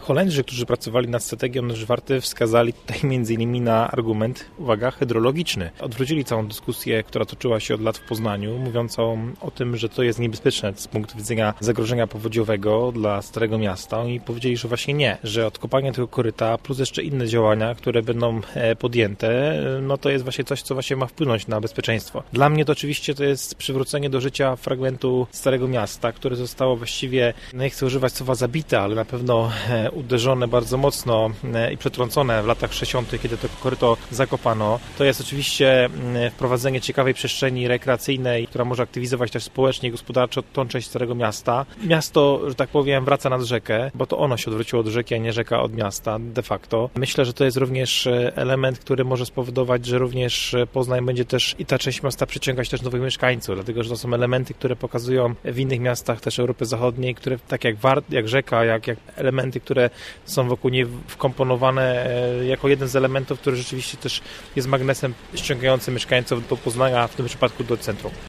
Holendrzy, którzy pracowali nad strategią Warty, wskazali tutaj m.in. na argument, uwaga, hydrologiczny. Odwrócili całą dyskusję, która toczyła się od lat w Poznaniu, mówiącą o tym, że to jest niebezpieczne z punktu widzenia zagrożenia powodziowego dla Starego Miasta. I powiedzieli, że właśnie nie, że odkopanie tego koryta plus jeszcze inne działania, które będą podjęte, no to jest właśnie coś, co właśnie ma wpłynąć na bezpieczeństwo. Dla mnie to oczywiście to jest przywrócenie do życia fragmentu Starego Miasta, które zostało właściwie, nie chcę używać słowa zabite, ale na pewno uderzone bardzo mocno i przetrącone w latach 60., kiedy to koryto zakopano. To jest oczywiście wprowadzenie ciekawej przestrzeni rekreacyjnej, która może aktywizować też społecznie i gospodarczo tą część Starego Miasta. Miasto, że tak powiem, wraca nad rzekę, bo to ono się odwróciło od rzeki, a nie rzeka od miasta de facto. Myślę, że to jest również element, który może spowodować, że również Poznań będzie też i ta część miasta przyciągać też nowych mieszkańców, dlatego że to są elementy, które pokazują w innych miastach też Europy Zachodniej, które tak jak rzeka, jak elementy, które są wokół niej wkomponowane jako jeden z elementów, który rzeczywiście też jest magnesem ściągającym mieszkańców do Poznania, w tym przypadku do centrum.